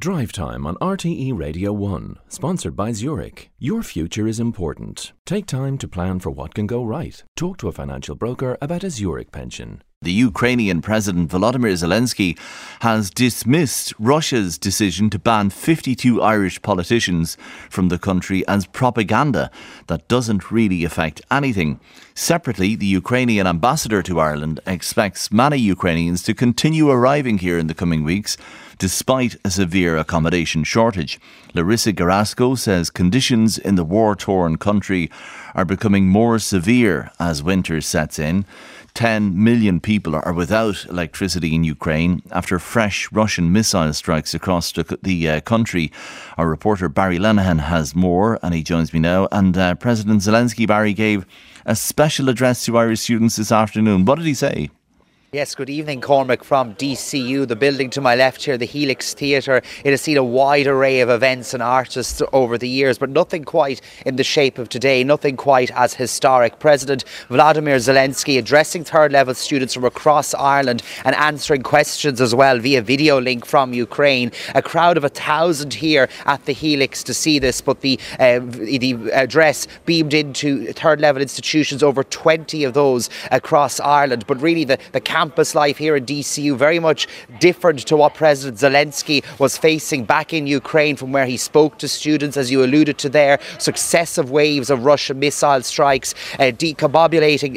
Drive Time on RTE Radio 1, sponsored by Zurich. Your future is important. Take time to plan for what can go right. Talk to a financial broker about a Zurich pension. The Ukrainian President Volodymyr Zelensky has dismissed Russia's decision to ban 52 Irish politicians from the country as propaganda that doesn't really affect anything. Separately, the Ukrainian ambassador to Ireland expects many Ukrainians to continue arriving here in the coming weeks, despite a severe accommodation shortage. Larissa Garasco says conditions in the war-torn country are becoming more severe as winter sets in. 10 million people are without electricity in Ukraine after fresh Russian missile strikes across the country. Our reporter Barry Lenihan has more, and he joins me now. And President Zelensky, Barry, gave a special address to Irish students this afternoon. What did he say? Yes, good evening, Cormac, from DCU. The building to my left here, the Helix Theatre, it has seen a wide array of events and artists over the years, but nothing quite in the shape of today, nothing quite as historic. President Volodymyr Zelensky addressing third-level students from across Ireland and answering questions as well via video link from Ukraine. A crowd of 1,000 here at the Helix to see this, but the address beamed into third-level institutions, over 20 of those across Ireland. But really the campus life here in DCU very much different to what President Zelensky was facing back in Ukraine, from where he spoke to students, as you alluded to there. Successive waves of Russian missile strikes, busting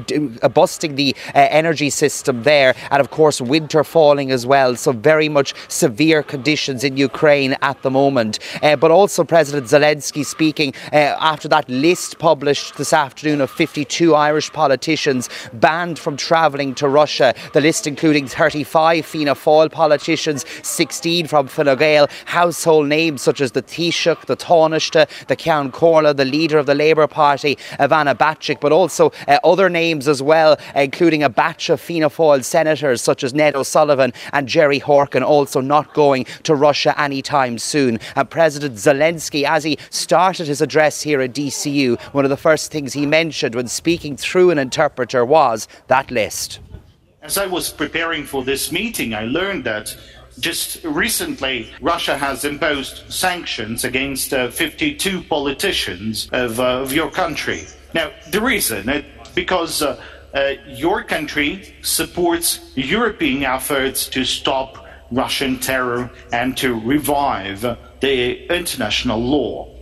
the energy system there, and of course winter falling as well. So very much severe conditions in Ukraine at the moment. But also President Zelensky speaking after that list published this afternoon of 52 Irish politicians banned from travelling to Russia. The list including 35 Fianna Fáil politicians, 16 from Fine Gael, household names such as the Taoiseach, the Taoiseach, the Ceann Comhairle, the leader of the Labour Party, Ivana Bacik, but also other names as well, including a batch of Fianna Fáil senators such as Ned O'Sullivan and Jerry Horkin, also not going to Russia anytime soon. And President Zelensky, as he started his address here at DCU, one of the first things he mentioned when speaking through an interpreter was that list. As I was preparing for this meeting, I learned that just recently Russia has imposed sanctions against 52 politicians of your country. Now, the reason, because your country supports European efforts to stop Russian terror and to revive the international law.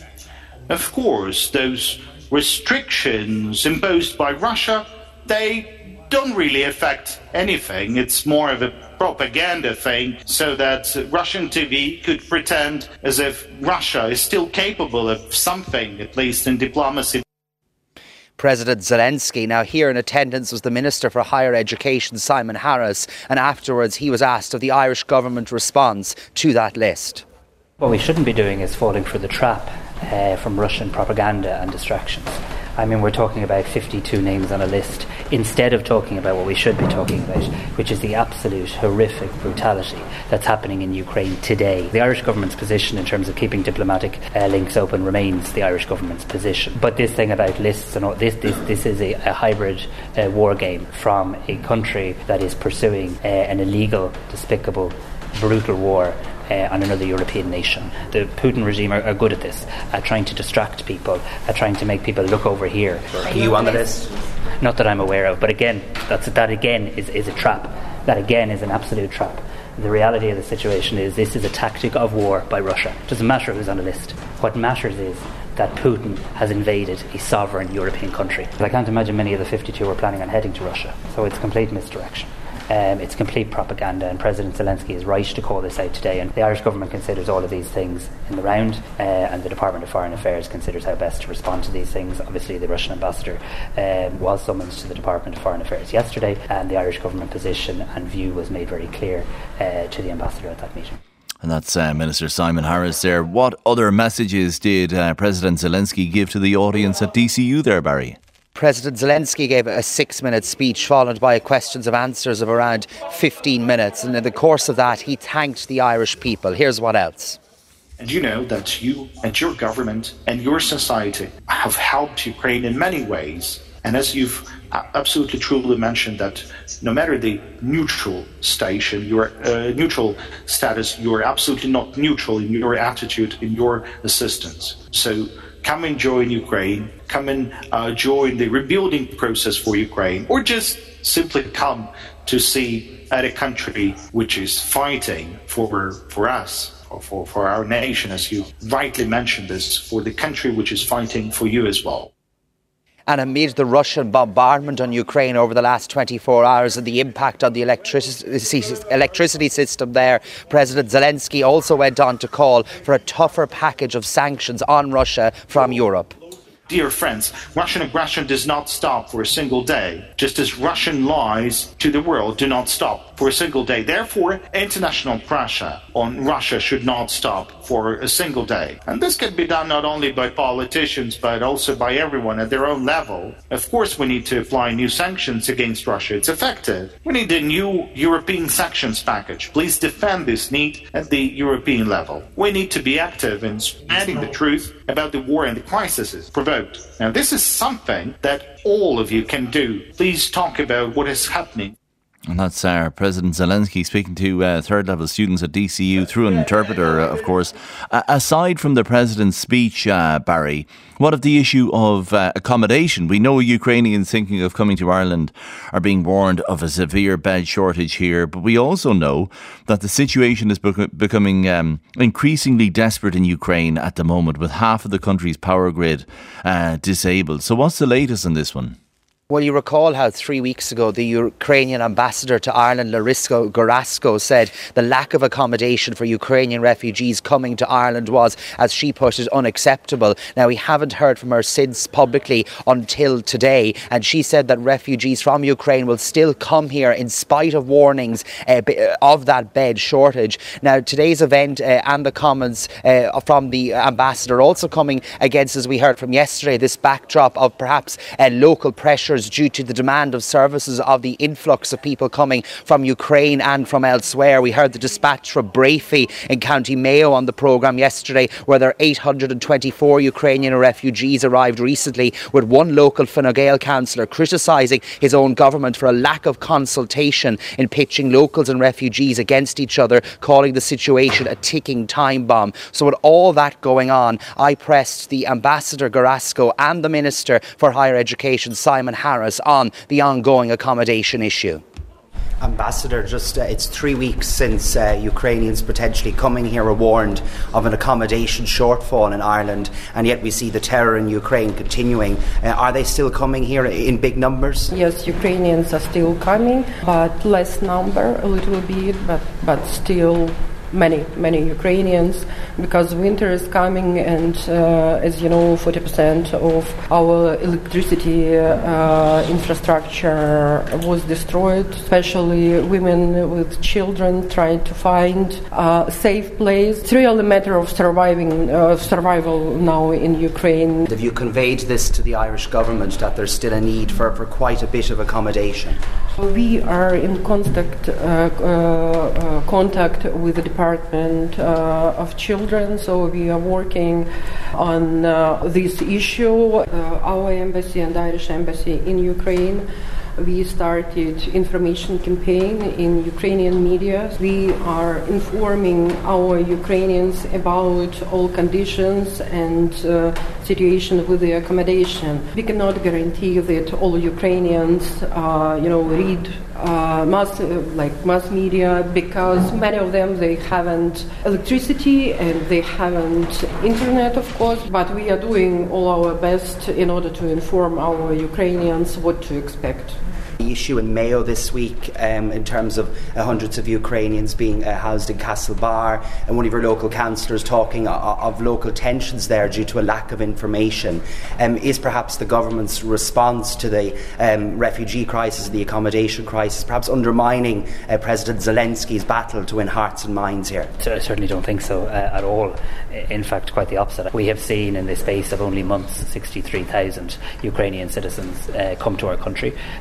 Of course, those restrictions imposed by Russia, they don't really affect anything. It's more of a propaganda thing, so that Russian TV could pretend as if Russia is still capable of something, at least in diplomacy. President Zelensky. Now, here in attendance was the Minister for Higher Education, Simon Harris, and afterwards he was asked of the Irish government response to that list. What we shouldn't be doing is falling for the trap from Russian propaganda and distractions. I mean, we're talking about 52 names on a list instead of talking about what we should be talking about, which is the absolute horrific brutality that's happening in Ukraine today. The Irish government's position in terms of keeping diplomatic links open remains the Irish government's position. But this thing about lists and all, this is a hybrid war game from a country that is pursuing an illegal, despicable, brutal war on another European nation. The Putin regime are good at this, at trying to distract people, at trying to make people look over here. Are you on the list? Not that I'm aware of, but again, that again is a trap. That again is an absolute trap. The reality of the situation is this is a tactic of war by Russia. It doesn't matter who's on the list. What matters is that Putin has invaded a sovereign European country. I can't imagine many of the 52 were planning on heading to Russia, so it's complete misdirection. It's complete propaganda, and President Zelensky is right to call this out today. And the Irish government considers all of these things in the round, and the Department of Foreign Affairs considers how best to respond to these things. Obviously, the Russian ambassador was summoned to the Department of Foreign Affairs yesterday, and the Irish government position and view was made very clear to the ambassador at that meeting. And that's Minister Simon Harris there. What other messages did President Zelensky give to the audience at DCU there, Barry? President Zelensky gave a 6-minute speech followed by questions and answers of around 15 minutes. And in the course of that, he thanked the Irish people. Here's what else. And you know that you and your government and your society have helped Ukraine in many ways. And as you've absolutely truly mentioned that no matter the neutral station, your neutral status, you are absolutely not neutral in your attitude, in your assistance. So come and join Ukraine, come and join the rebuilding process for Ukraine, or just simply come to see at a country which is fighting for us, or for our nation, as you rightly mentioned this, for the country which is fighting for you as well. And amid the Russian bombardment on Ukraine over the last 24 hours and the impact on the electricity system there, President Zelensky also went on to call for a tougher package of sanctions on Russia from Europe. Dear friends, Russian aggression does not stop for a single day, just as Russian lies to the world do not stop for a single day. Therefore, international pressure on Russia should not stop for a single day. And this can be done not only by politicians, but also by everyone at their own level. Of course, we need to apply new sanctions against Russia. It's effective. We need a new European sanctions package. Please defend this need at the European level. We need to be active in spreading the truth about the war and the crises provoked. Now, this is something that all of you can do. Please talk about what is happening. And that's President Zelensky speaking to third-level students at DCU through an interpreter, of course. Aside from the President's speech, Barry, what of the issue of accommodation? We know Ukrainians thinking of coming to Ireland are being warned of a severe bed shortage here, but we also know that the situation is becoming increasingly desperate in Ukraine at the moment, with half of the country's power grid disabled. So what's the latest on this one? Well, you recall how 3 weeks ago the Ukrainian ambassador to Ireland, Larissa Garasko, said the lack of accommodation for Ukrainian refugees coming to Ireland was, as she put it, unacceptable. Now, we haven't heard from her since publicly until today, and she said that refugees from Ukraine will still come here in spite of warnings of that bed shortage. Now, today's event and the comments from the ambassador also coming against, as we heard from yesterday, this backdrop of perhaps local pressures due to the demand of services of the influx of people coming from Ukraine and from elsewhere. We heard the dispatch from Brafey in County Mayo on the programme yesterday, where there are 824 Ukrainian refugees arrived recently, with one local Fine Gael councillor criticising his own government for a lack of consultation in pitching locals and refugees against each other, calling the situation a ticking time bomb. So with all that going on, I pressed the Ambassador Garasko and the Minister for Higher Education, Simon Harris, on the ongoing accommodation issue. Ambassador, it's 3 weeks since Ukrainians potentially coming here are warned of an accommodation shortfall in Ireland, and yet we see the terror in Ukraine continuing. Are they still coming here in big numbers? Yes, Ukrainians are still coming, but less number, a little bit, but still many Ukrainians, because winter is coming, and as you know, 40% of our electricity infrastructure was destroyed, especially women with children trying to find a safe place. It's really a matter of survival now in Ukraine. Have you conveyed this to the Irish government, that there's still a need for quite a bit of accommodation? We are in contact with the Department of Children, so we are working on this issue. Our embassy and Irish embassy in Ukraine, we started information campaign in Ukrainian media. We are informing our Ukrainians about all conditions and situation with the accommodation. We cannot guarantee that all Ukrainians, read mass media, because many of them, they haven't electricity and they haven't internet, of course. But we are doing all our best in order to inform our Ukrainians what to expect. The issue in Mayo this week, in terms of hundreds of Ukrainians being housed in Castlebar, and one of your local councillors talking of local tensions there due to a lack of information, is perhaps the government's response to the refugee crisis, the accommodation crisis, perhaps undermining President Zelensky's battle to win hearts and minds here? So I certainly don't think so at all. In fact, quite the opposite. We have seen in the space of only months 63,000 Ukrainian citizens come to our country, and we've done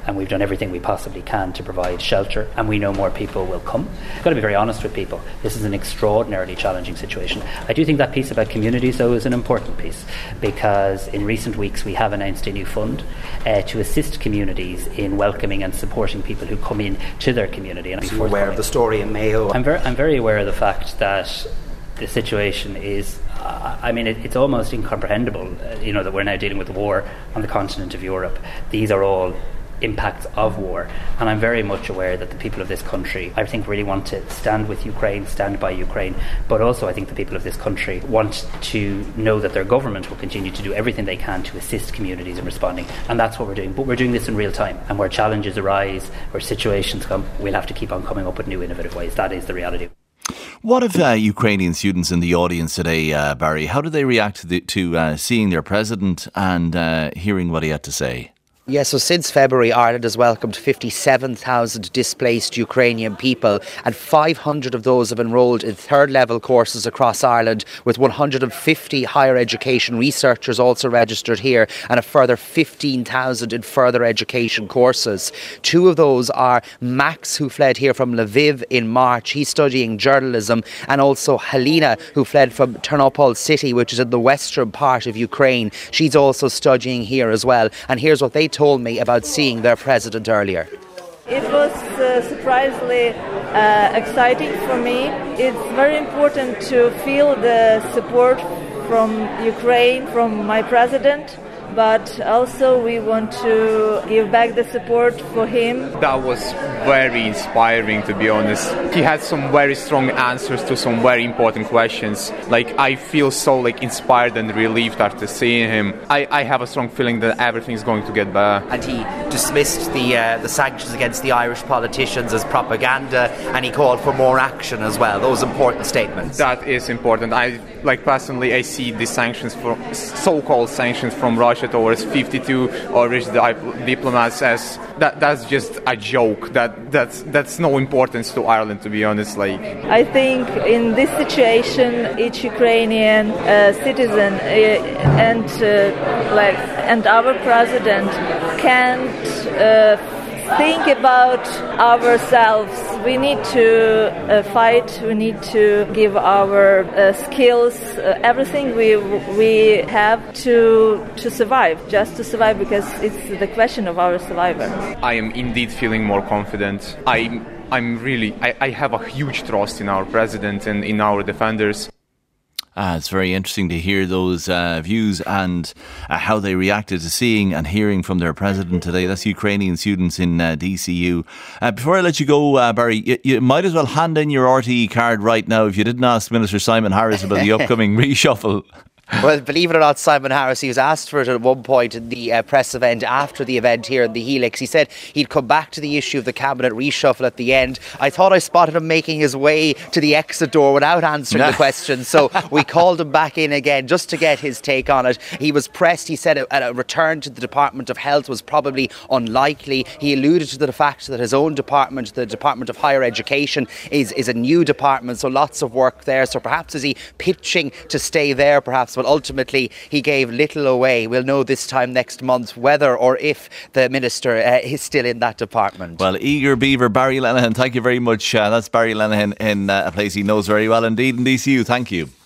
everything we possibly can to provide shelter, and we know more people will come. I've got to be very honest with people. This is an extraordinarily challenging situation. I do think that piece about communities, though, is an important piece, because in recent weeks we have announced a new fund to assist communities in welcoming and supporting people who come in to their community. And are you aware of the story in Mayo? I'm very aware of the fact that the situation is, it's almost incomprehensible, that we're now dealing with war on the continent of Europe. These are all impacts of war, and I'm very much aware that the people of this country, I think, really want to stand with Ukraine, stand by Ukraine, but also I think the people of this country want to know that their government will continue to do everything they can to assist communities in responding, and that's what we're doing. But we're doing this in real time, and where challenges arise, where situations come, we'll have to keep on coming up with new innovative ways. That is the reality. What of Ukrainian students in the audience today, Barry? How did they react to seeing their president and hearing what he had to say? Yeah, so since February, Ireland has welcomed 57,000 displaced Ukrainian people, and 500 of those have enrolled in third-level courses across Ireland, with 150 higher education researchers also registered here, and a further 15,000 in further education courses. Two of those are Max, who fled here from Lviv in March. He's studying journalism, and also Helena, who fled from Ternopil city, which is in the western part of Ukraine. She's also studying here as well, and here's what they told me about seeing their president earlier. It was surprisingly exciting for me. It's very important to feel the support from Ukraine, from my president, but also we want to give back the support for him. That was very inspiring, to be honest. He had some very strong answers to some very important questions. I feel so inspired and relieved after seeing him. I have a strong feeling that everything's going to get better. And he dismissed the sanctions against the Irish politicians as propaganda, and he called for more action as well. Those important statements. That is important. Personally, I see the sanctions, so-called sanctions from Russia towards 52 Irish diplomats as that's just a joke. That's no importance to Ireland, to be honest. I think in this situation, each Ukrainian citizen and our president can't think about ourselves. We need to fight. We need to give our skills, everything we have to survive, just to survive, because it's the question of our survival. I am indeed feeling more confident. I have a huge trust in our president and in our defenders. It's very interesting to hear those views and how they reacted to seeing and hearing from their president today. That's Ukrainian students in DCU. Before I let you go, Barry, you might as well hand in your RTE card right now if you didn't ask Minister Simon Harris about the upcoming reshuffle. Well, believe it or not, Simon Harris, he was asked for it at one point in the press event after the event here in the Helix. He said he'd come back to the issue of the cabinet reshuffle at the end. I thought I spotted him making his way to the exit door without answering the question, so we called him back in again just to get his take on it. He was pressed. He said a return to the Department of Health was probably unlikely. He alluded to the fact that his own department, the Department of Higher Education, is a new department, so lots of work there. So perhaps is he pitching to stay there, perhaps? But ultimately, he gave little away. We'll know this time next month whether or if the minister is still in that department. Well, eager beaver, Barry Lenihan, thank you very much. That's Barry Lenihan in a place he knows very well indeed in DCU. Thank you.